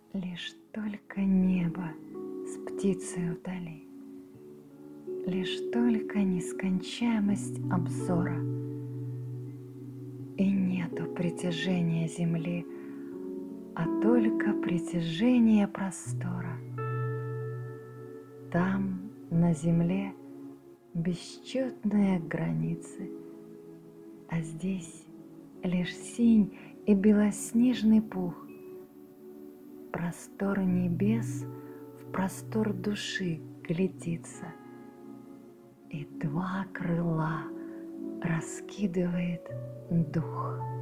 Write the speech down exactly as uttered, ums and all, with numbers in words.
Лишь только небо с птицей вдали, лишь только нескончаемость обзора, и нету притяжения земли, а только притяжение простора. Там, на земле, бесчетные границы, а здесь лишь синь и белоснежный пух. Простор небес в простор души глядится, и два крыла раскидывает дух.